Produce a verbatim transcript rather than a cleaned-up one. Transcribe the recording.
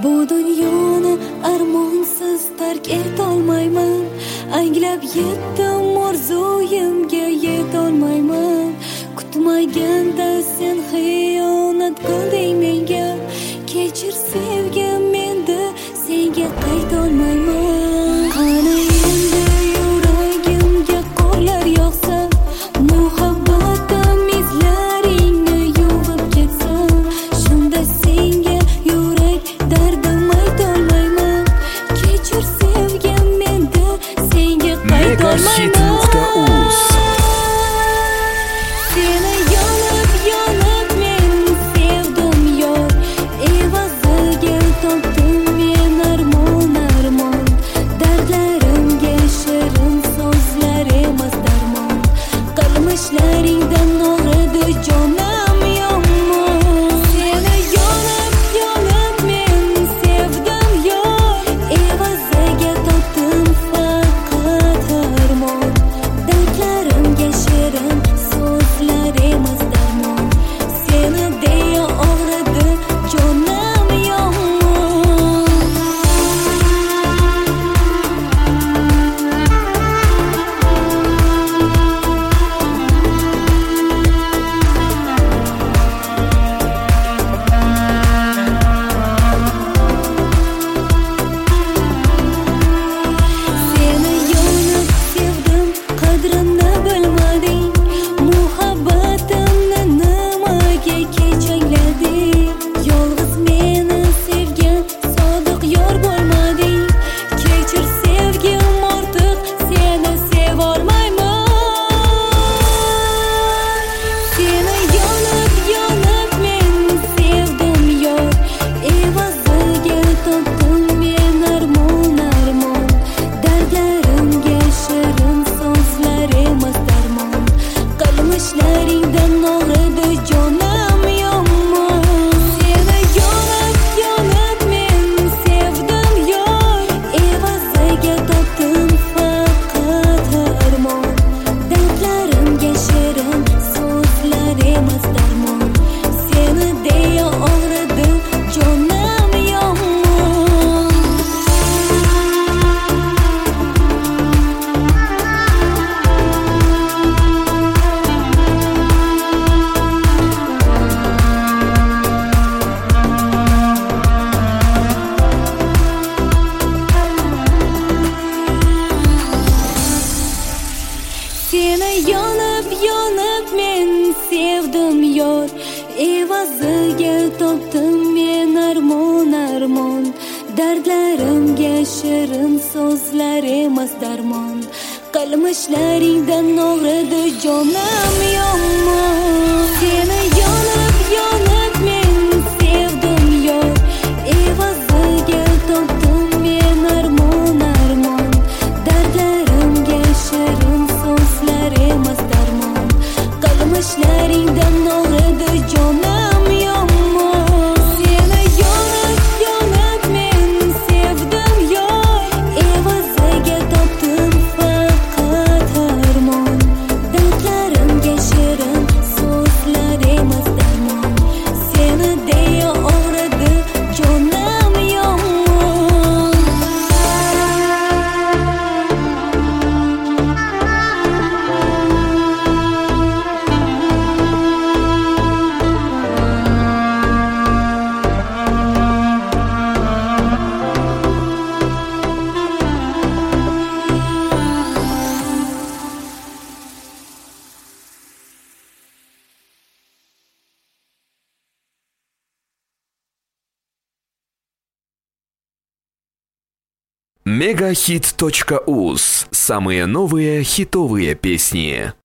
Bu dunyoni armonsiz tark etolmayman. Anglab yetdim orzuyimga yetolmayman. Kutmaganda sen xiyonat qilding menga. Kechir sevgim, menda senga qaytolmayman. Qani endi yuragimga qorlar yog'sa, muhabbatim izlaringni yuvib ketsa, shunda senga yurak dardim aytolmayman. Kechir sevgim, menda senga qaytolmayman. Seni yonib yonib men sevdim yor, evaziga topdim men armon armon. Dardlarimga shirin so'zlar emas darmon, qilmishlaringdan og'ridi jonim yomon. Seni yonib yonib men sevdim yor, evaziga topdim faqat armon. Dardlarimga shirin so'zlar emas darmon, seni deya og'ridi jonim yomon. Seni yonib sevdim, qadrini bilmading. Muhabbatimni nimaga kechanglading? Yolg'iz meni sevgan sodiq yor bo'lmading. Kechir sevgim, ortiq seni sevolmayman. Seni yonib yonib men sevdim yor, evaziga topdim men armon armon. Dardlarimga shirin so'zlar emas darmon, qilmishlaringdan og'ridi jonim yomon. Seni yonib yonib men sevdim yor, evaziga topdim faqat armon. Dardlarimga shirin so'zlar emas darmon, seni deya og'ridi jonim yomon. Seni yonib yonib men sevdim yor, evaziga topdim men armon armon. Dardlarimga shirin so'zlar emas darmon, qilmishlaringdan og'ridi jonim yomon. Seni yonib yonib men sevdim yor, evaziga topdim men armon armon. Dardlarimga shirin so'zlar emas darmon, qilmishlaringdan og'ridi jonim yomon. Seni yonib yonib men sevdim yor, evaziga topdim faqat armon. Dardlarimga shirin so'zlar emas darmon, seni deya og'ridi jonim yomon. мегахит точка уз. Самые новые хитовые песни.